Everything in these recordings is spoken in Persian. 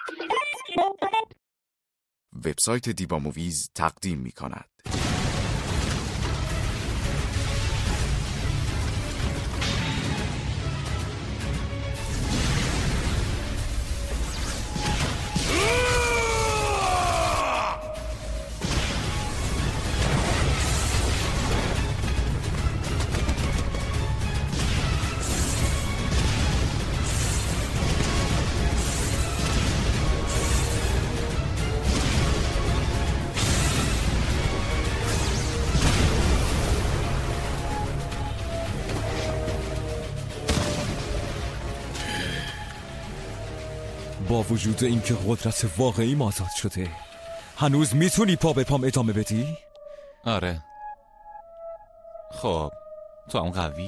وبسایت دیبا موویز تقدیم می‌کند. با وجود اینکه قدرت واقعی آزاد شده، هنوز میتونی پا به پام ادامه بدی؟ آره. خب تو هم قوی.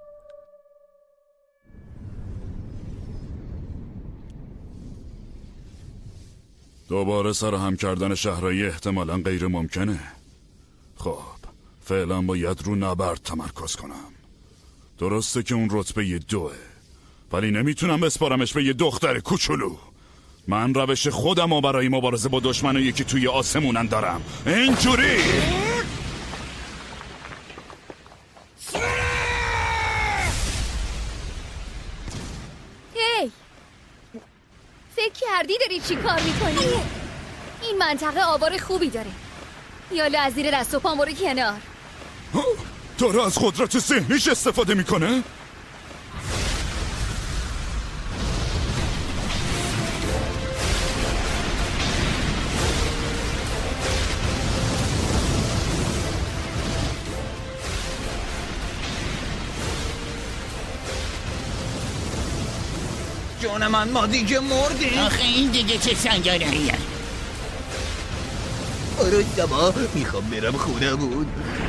دوباره سرهم کردن شهرایی احتمالاً غیر ممکنه. خب فعلا باید رو نبرد تمرکز کنم. درسته که اون رتبه 2، ولی نمیتونم بسپارمش به یه دختر کوچولو. من روش خودم برای مبارزه با دشمنایی که توی آسمونن دارم. اینجوری هی، فکر کردی داری چی کار میکنی؟ این منطقه آوار خوبی داره. یالا از زیر دست و پام برو کنار. داره از قدرت ذهنیش استفاده میکنه؟ جون من، ما دیگه مردیم. آخه این دیگه چه سنگانه‌ایه؟ آره دما، میخوام برم خونمون.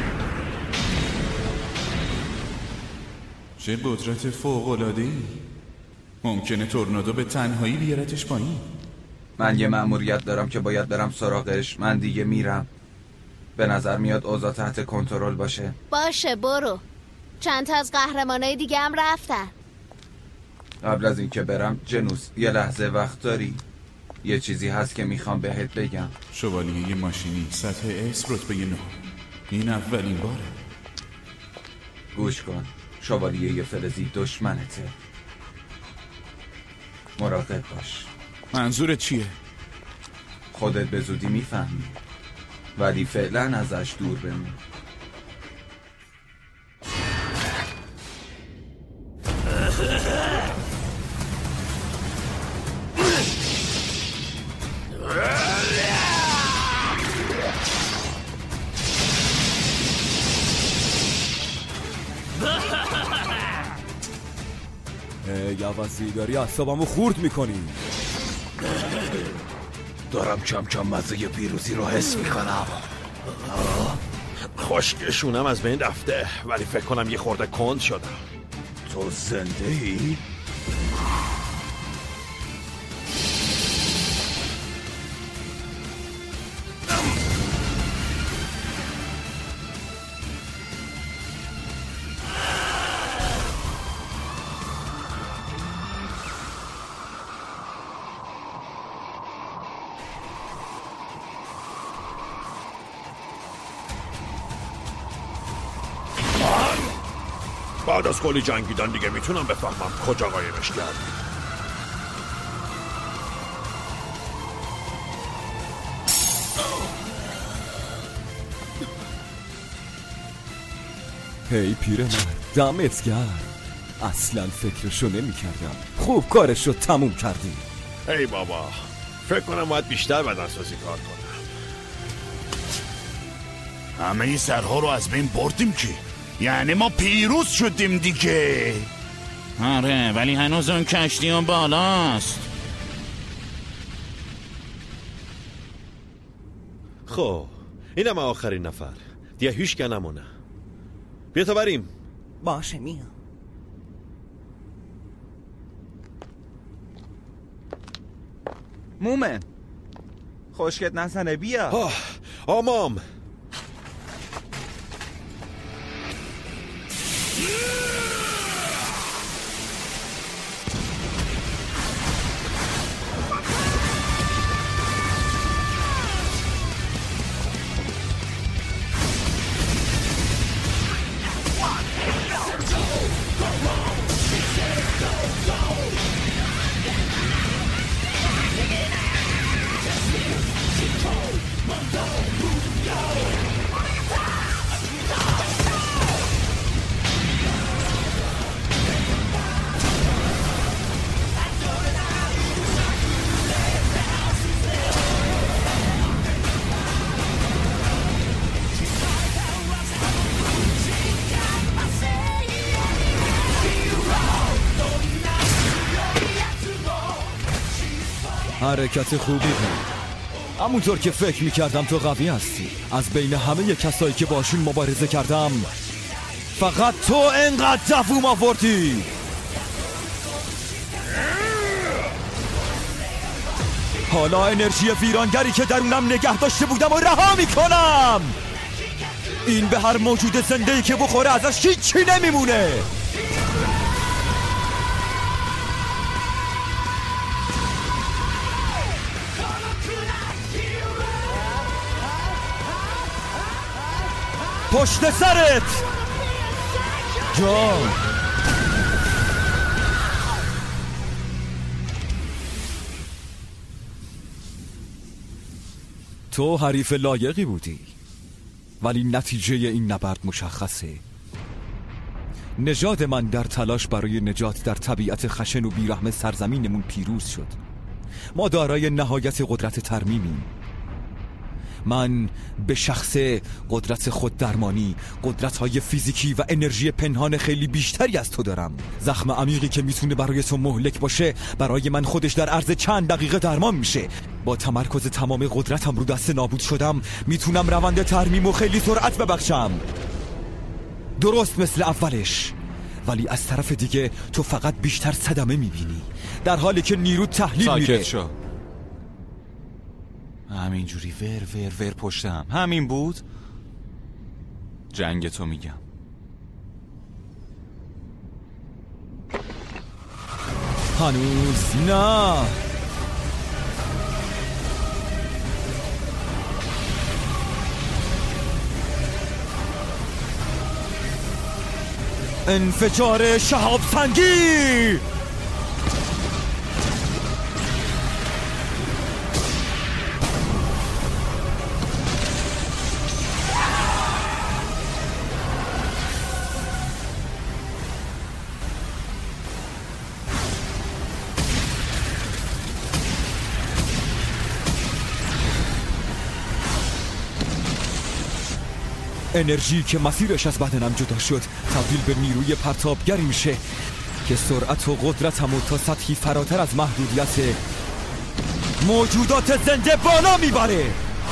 چه قدرت فوق‌العاده‌ای. ممکنه تورنادو به تنهایی بیارتش پایین. من یه مأموریت دارم که باید برم سراغش. من دیگه میرم. به نظر میاد اوضاع تحت کنترل باشه. باشه برو. چند تا از قهرمانای دیگه هم رفتن. قبل از اینکه برم جنوس، یه لحظه وقت داری؟ یه چیزی هست که میخوام بهت بگم. شوالیه ماشینی سطح اس رتبه 9. این اولین باره. گوش کن، شوالیه فلزی دشمنته. مراقب باش. منظورت چیه؟ خودت به زودی میفهمی، ولی فعلا ازش دور بمون. یوازی داری اعصابمو خورد میکنی. دارم کم کم مزه پیروزی رو حس میکنم. خشکشونم از بین رفته، ولی فکر کنم یه خورده کند شدم. تو زنده ای؟ بعد از کلی جنگیدن دیگه میتونم بفهمم کجا قایمش کرد. هی پیرمرد، دمت گرم. اصلا فکرشو نمی کردم. خوب کارشو تموم کردی. ای بابا، فکر کنم باید بیشتر بدنسازی کار کنم. همه ای سرها رو از بین بردیم که، یعنی ما پیروز شدیم دیگه. آره، ولی هنوز اون کشتی اون بالاست. خب اینم آخرین نفر دیگه، هیچ که نمونه. بیا تا بریم. باشه میام. مومن خشکت نزنه، بیا. آمام. حرکت خوبی بود. همونطور که فکر میکردم تو قوی هستی. از بین همه کسایی که باشون مبارزه کردم فقط تو انقدر دووم آوردی. حالا انرژی ویرانگری که درونم نگه داشته بودم و رها میکنم. این به هر موجود زنده‌ای که بخوره ازش هیچی نمیمونه. پشت سرت جان. تو حریف لایقی بودی، ولی نتیجه این نبرد مشخصه. نژاد من در تلاش برای نجات در طبیعت خشن و بیرحم سرزمینمون پیروز شد. ما دارای نهایت قدرت ترمیمیم. من به شخص قدرت خوددرمانی، قدرت‌های فیزیکی و انرژی پنهان خیلی بیشتری از تو دارم. زخم عمیقی که میتونه برای تو مهلک باشه، برای من خودش در عرض چند دقیقه درمان میشه. با تمرکز تمام قدرتم رو دست نابود شدم میتونم روند ترمیم و خیلی سرعت ببخشم، درست مثل اولش. ولی از طرف دیگه تو فقط بیشتر صدمه میبینی، در حالی که نیرو تحلیل میره. ساکت شو. همینجوری ور پشتم. همین بود جنگ تو میگم. هنوز نه. انفجار شهاب سنگی. انرژی که مسیرش از بدنم جدا شد تبدیل به نیروی پرتابگری میشه که سرعت و قدرتمو تا سطحی فراتر از محدودیت موجودات زنده بالا میبره.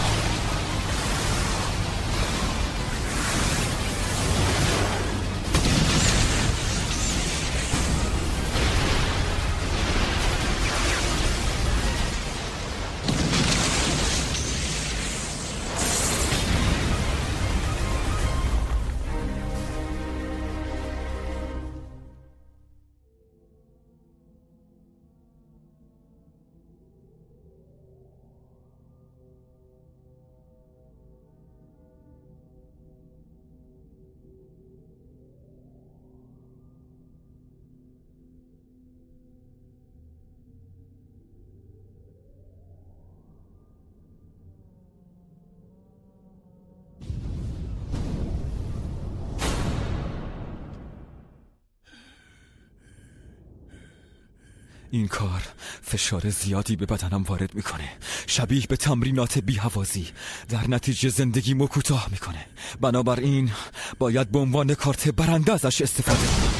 این کار فشار زیادی به بدنم وارد میکنه، شبیه به تمرینات بی‌هوازی. در نتیجه زندگیمو کوتاه میکنه. بنابراین باید به عنوان کارت برنده ازش استفاده کنم.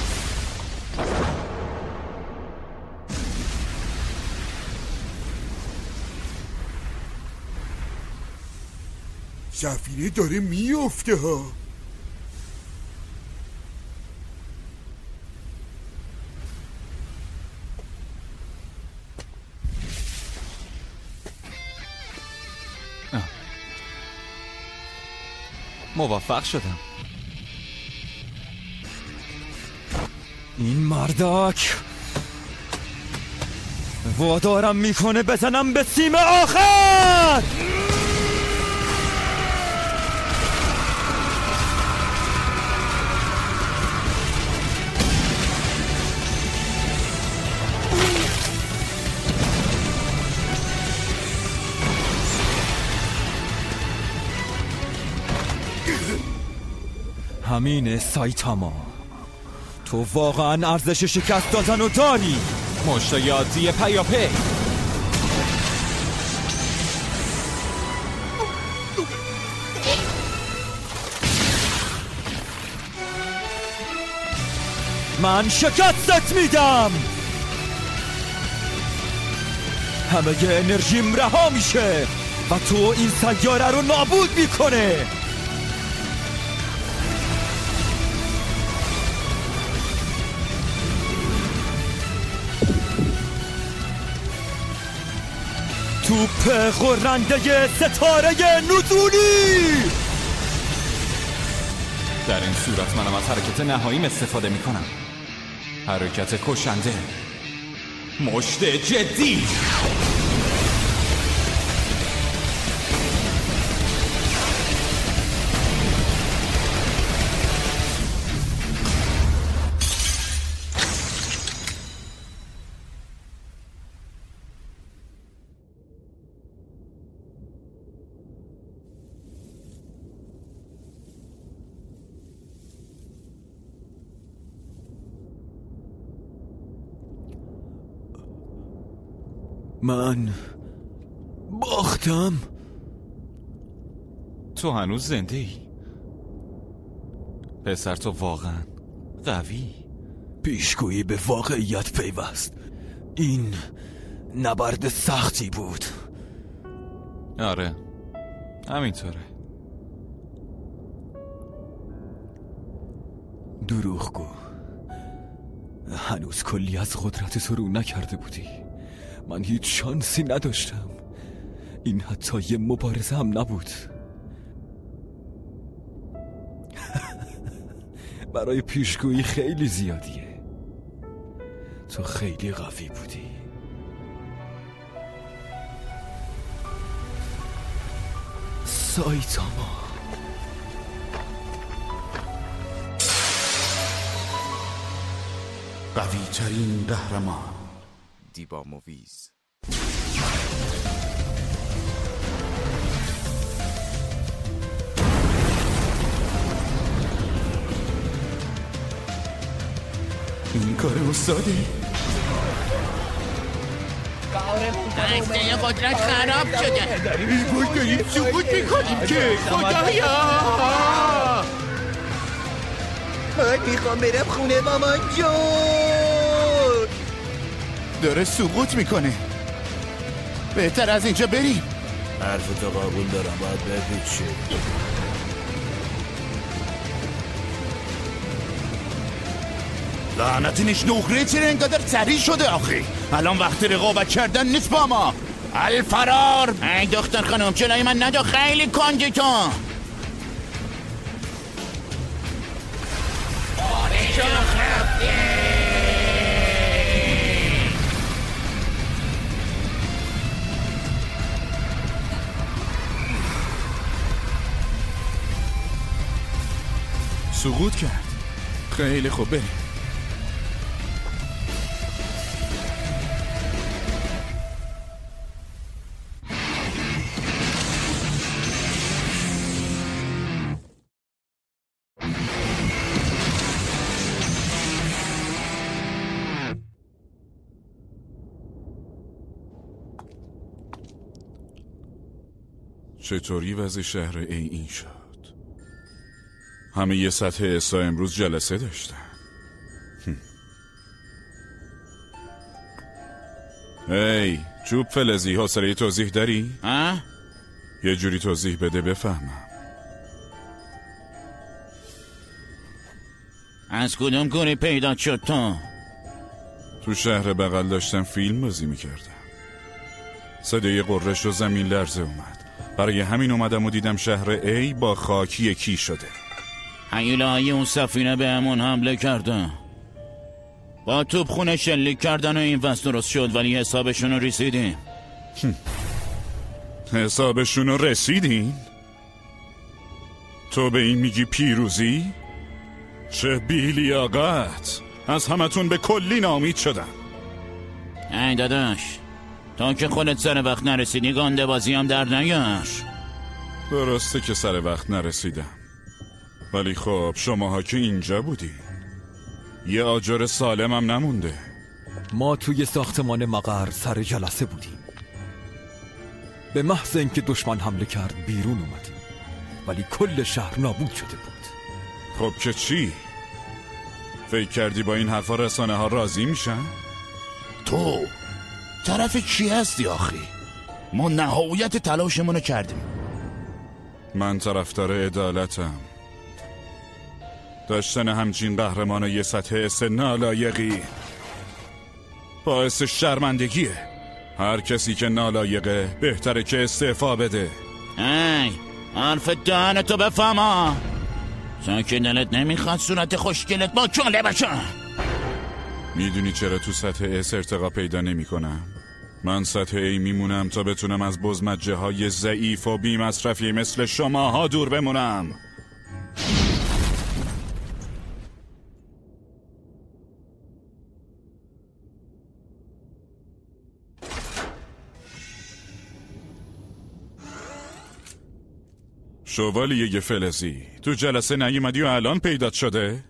سفینه داره میفته ها. موفق شدم. این مردک وادارم میکنه بزنم به سیم آخر. همین سایتاما، تو واقعا ارزش شکست دادن رو داری. مشتیاتی پیاپی. من شکستت میدم. همه انرژیم رها میشه و تو این سیاره رو نابود میکنه. توپ غرنده ستاره نزولی. در این صورت منم از حرکت نهاییم استفاده میکنم. حرکت کشنده، مشت جدی. من باختم. تو هنوز زنده ای؟ پسر تو واقعا قوی. پیشگویی به واقعیت پیوست. این نبرد سختی بود. آره همینطوره. دروغگو، هنوز کلی از قدرت تو رو نکرده بودی. من هیچ شانسی نداشتم. این حتی یه مبارزه هم نبود. برای پیشگویی خیلی زیادیه. تو خیلی قوی بودی. سایتاما. قوی ترین قهرمان. دیبا موویز. این کار استاده؟ دسته قدرت خراب شده. این باید داریم سقوط میکنیم که خدایا. من میخوام برم خونه مامان جون. داره سقوط میکنه. بهتر از اینجا بریم. حرفتو قبول دارم، باید بپیچ شد. لعنتینش نقره چرا انقدر سریع شده آخی؟ الان وقت رقابت کردن نیست با ما. الفرار. ای دختر خانم جلوی من ندا، خیلی کندی تو. سقوط کرد. خیلی خوب بریم. چطوری وضع شهر این شد؟ همه یه سطح اسا امروز جلسه داشتن. هی چوب فلزی، حوصله توضیح داری؟ یه جوری توضیح بده بفهمم. از کدوم گونه پیدا شد تو شهر بغل داشتم فیلم بازی میکردم. صدای قررش و زمین لرزه اومد. برای همین اومدم و دیدم شهر ای با خاک یکی شده. هیولای اون سفینه به همون حمله کردن. با توپ خونه شلیک کردن و این وضع درست شد، ولی حسابشون رو رسیدیم. حسابشون رو رسیدین؟ تو به این میگی پیروزی؟ چه بی‌لیاقت! از همتون به کلی ناامید شدم. ای داداش، تا که خودت سر وقت نرسیدی گنده بازی هم در نگشت. درسته که سر وقت نرسیدم، ولی خب شماها که اینجا بودین، یه آجر سالم هم نمونده. ما توی ساختمان مقر سر جلسه بودیم. به محض اینکه دشمن حمله کرد بیرون اومدیم، ولی کل شهر نابود شده بود. خب که چی؟ فکر کردی با این حرفا رسانه ها راضی میشن؟ طرف کی هستی آخی؟ ما نهایت تلاشمونو کردیم. من طرفدار عدالتم. داشتن همچین قهرمانای سطح اس نالایقی باعث شرمندگیه. هر کسی که نالایقه بهتره که استعفا بده. ای حرف دهنتو بفهما، چون که دلت نمیخواد صورت خوشگلت با چاله باشه. میدونی چرا تو سطح اس ارتقا پیدا نمی کنم؟ من سطح ای میمونم تا بتونم از بزمجه های ضعیف و بی مصرفی مثل شماها دور بمونم. شوالیه فلزی، تو جلسه نیومدی و الان پیدات شده؟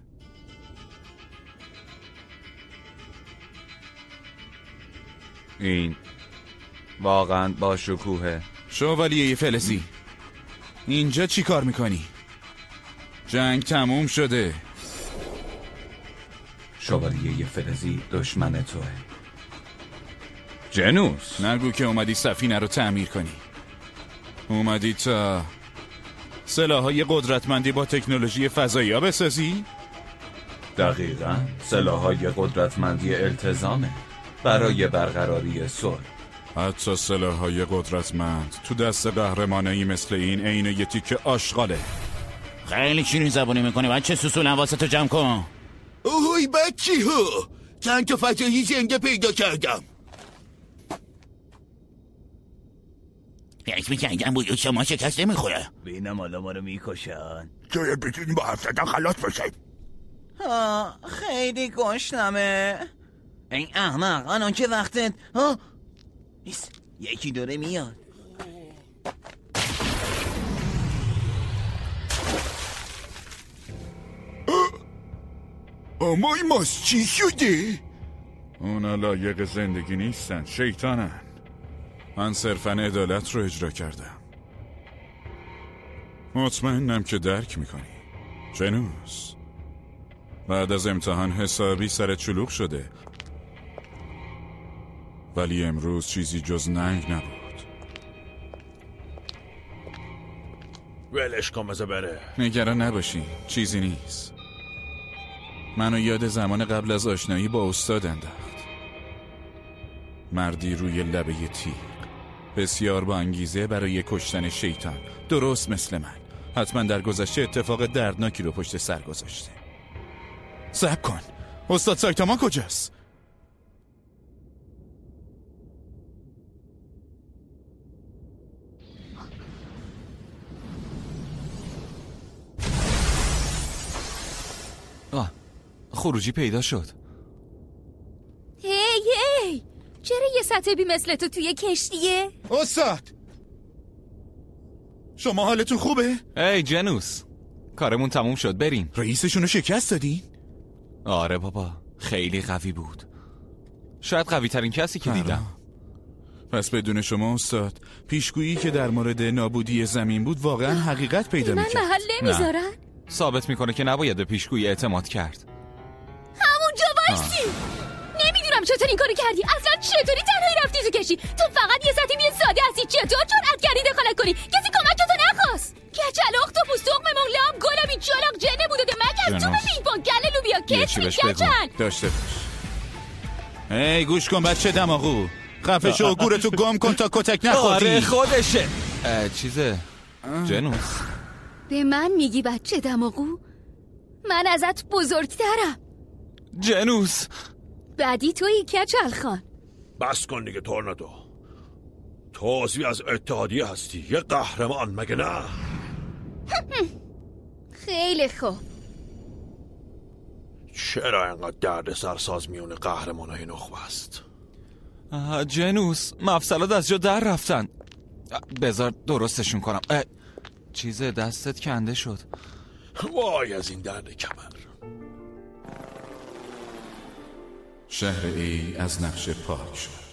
این واقعا با شکوهه. شوالیه فلزی، اینجا چی کار میکنی؟ جنگ تموم شده. شوالیه فلزی دشمن توه. جنوس، نگو که اومدی سفینه رو تعمیر کنی. اومدی تا سلاح‌های قدرتمندی با تکنولوژی فضایی ها بسازی؟ دقیقاً سلاح‌های قدرتمندی التزامه برای برقراری صلح. حتی سلاح‌های قدرتمند تو دست قهرمانایی مثل این عین یه تیکه آشغاله. خیلی شیرین زبونی میکنی بچه، سوسول حواستو جمع کن. اوهی بچه ها، چند تا فضایی زنده پیدا کردم. فکر میکنم بویو شما شکست نمیخوره. بینم حالا ما رو میکشن. شاید بتونیم با حرف زدن خلاص بشیم. خیلی گشنمه. این احمق الان که وقتت نیست. یکی داره میاد. امای ماست چی شده؟ اونا لایق زندگی نیستن، شیطانن. من صرفاً عدالت رو اجرا کردم. مطمئنم که درک میکنی جنوس. بعد از امتحان حسابی سرت شلوغ شده، ولی امروز چیزی جز ننگ نبود. ولش کن بذار بره. نگران نباشی، چیزی نیست. منو یاد زمان قبل از آشنایی با استاد انداخت. مردی روی لبه تیغ، بسیار با انگیزه برای کشتن شیطان، درست مثل من. حتما در گذشته اتفاق دردناکی رو پشت سر گذاشته. صبر کن، استاد سایتاما کجاست؟ خروجی پیدا شد. هی چرا یه سطح بی مثل تو توی کشتیه؟ استاد شما حالتون خوبه؟ ای جنوس، کارمون تموم شد، بریم. رئیسشونو شکست دادین؟ آره بابا، خیلی قوی بود، شاید قوی ترین کسی که دیدم. پس بدون شما استاد، پیشگویی که در مورد نابودی زمین بود واقعا حقیقت پیدا میکرد. من محل نمیذارن؟ ثابت میکنه که نباید به پیشگویی اعتماد کرد. همونجا وایسی. نمیدونم چطور این کارو کردی. اصلا چطوری تنهایی رفتی تو کشتی؟ تو فقط یه سطحی یه ساده هستی، چطور جرأت کردی دخالت کنی؟ کسی کمکتو نخواست. کچل اختاپوس تخم مرغ گلابی چالاق جنه بوده مگر تو پینگ پونگ کله لوبیا کچل داشته باش. ای گوش کن بچه دماغو، خفه شو و گورتو گم کن تا کتک نخوری. آره خودشه. چیزه جنوس، به من میگی بچه دماغو؟ من ازت بزرگترم. جنوس بعدی تویی کچل خان. بس کن دیگه تورنادو، تو عضوی از اتحادیه هستی، یه قهرمان مگه نه؟ خیلی خوب. چرا اینقدر درد سرساز میونه قهرمانای نخبه است؟ جنوس مفصلات از جا در رفتن. بذار درستشون کنم. چیز دستت کنده شد. وای از این درد کمر. شهر ای از نقشه پاک شد.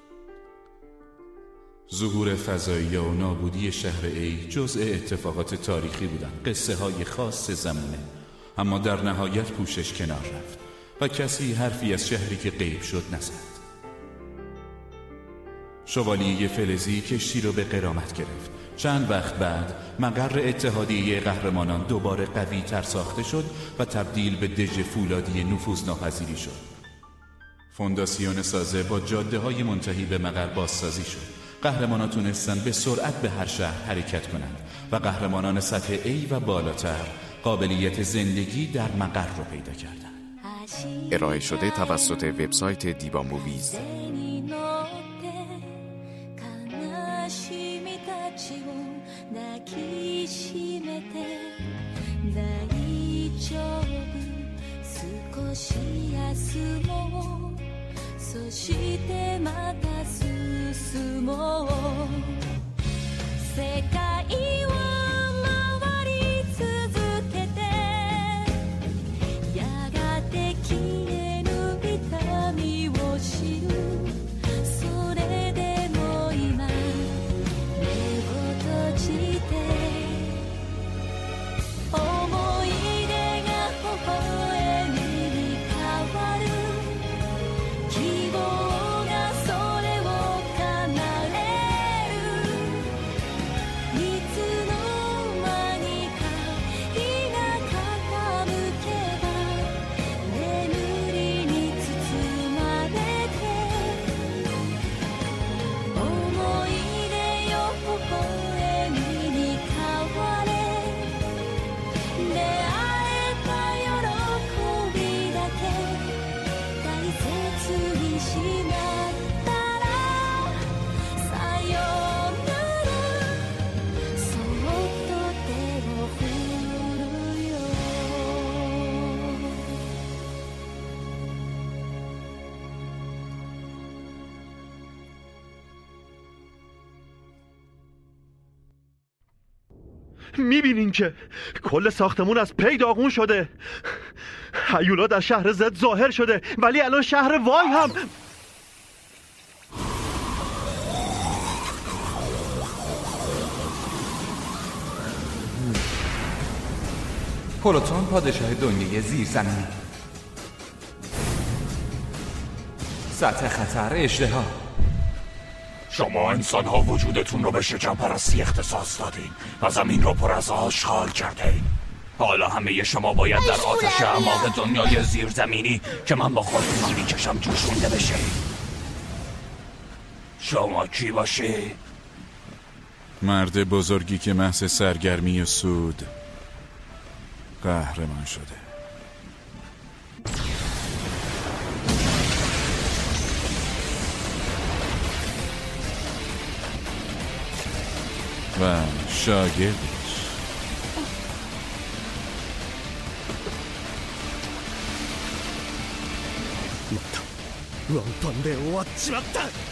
ظهور فضایی و نابودی شهر ای جزء اتفاقات تاریخی بودن، قصه های خاص زمانه، اما در نهایت پوشش کنار رفت و کسی حرفی از شهری که غیب شد نزد. شوالیه فلزی کشتی رو به غرامت گرفت. چند وقت بعد مقر اتحادیه قهرمانان دوباره قوی تر ساخته شد و تبدیل به دژ فولادی نفوذناپذیری شد. فونداسیون سازه با جاده های منتهی به مقر بازسازی شد. قهرمانان تونستن به سرعت به هر شهر حرکت کنند و قهرمانان سطح A و بالاتر قابلیت زندگی در مقر رو پیدا کردند. ارائه شده توسط وبسایت دیبا موویز. میبینین که کل ساختمون از پی داغون شده. هیولا در شهر زد ظاهر شده، ولی الان شهر وای هم پلوتون پادشاه دنیای زیرزمینی. سطح خطر اژدها. شما انسان ها وجودتون رو به شکم پرستی اختصاص دادین و زمین رو پر از آشغال کردین. حالا همه شما باید در آتش اعماق دنیای زیرزمینی که من با خودتون میکشم جوشونده بشه. شما کی باشی؟ مرد بزرگی که محض سرگرمی و سود قهرمان شده. و شاگردش. ワンパンで終わっちまった。